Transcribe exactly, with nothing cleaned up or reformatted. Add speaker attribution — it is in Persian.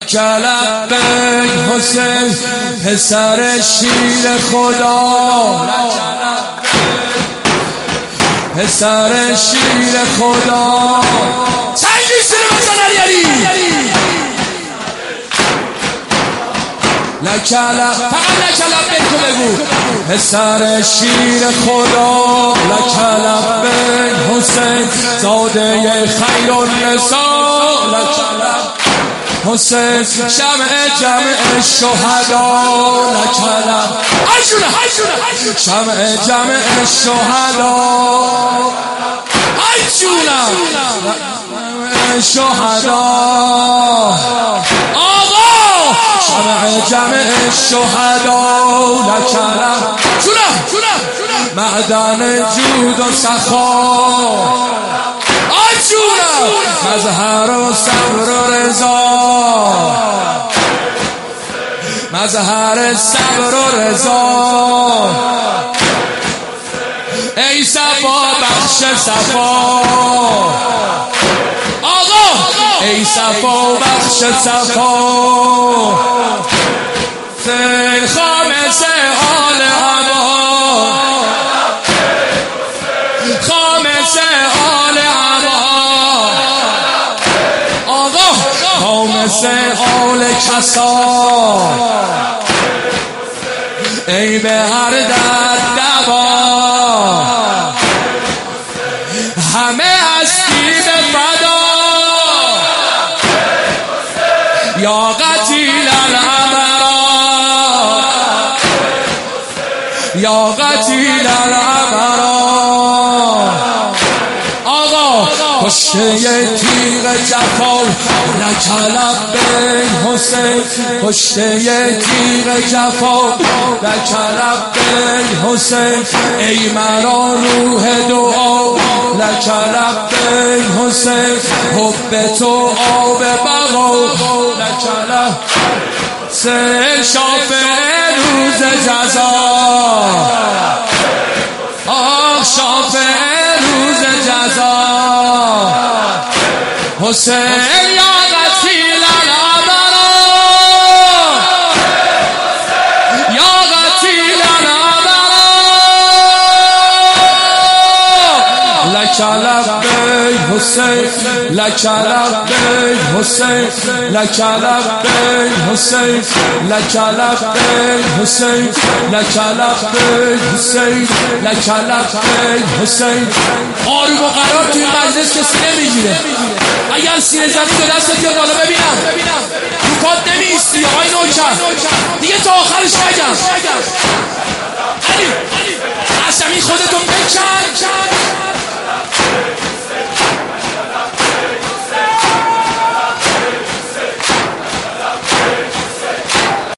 Speaker 1: لبیک حسین پسر شیر خدا، پسر شیر خدا. سنگی سر بزن یاری لکلب، فقط لکلب بکو بگو. پسر شیر خدا لکلب حسین زاده خیر النساء، لکلب حسین شمع جمع شهدا، لکلب شمع جمع شهدا، ای جونم شهدا. شمع جمع شهدا لکلب معدن جود و سخا، آجونم مظهر و صبر و رضا، مظهر صبر و رضا. ای صفا بخش صفا آقا، ای صفا بخش صفا. سین خامس آل عبا، خامس آل عبا آقا، خامس آل کسا. ای به هر درد دوا، همه هستی به فدا. یا قتیل العبرا، یا قتیل العبرا آقا، کشته تیغ جفا لکلب حسین، کشته تیغ جفا لکلب حسین. ای مرا روح دعا لکلب حسین، حب تو آب بقا لکلب. سه شافع روز جزا، آه شافع روز جزا. حسین یا قتیل العبرا، یا قتیل العبرا لکلب حسین، لکلب حسین، لکلب حسین، لکلب حسین، لکلب حسین، لکلب حسین. آروم و قرار توی مجلس کسی نمیگیره. اگر سینه زدی به دستت بیاد بالا ببینم، رو پات نمیستی آقای نوکر دیگه تا آخرش نگم. علی قسمی خودتو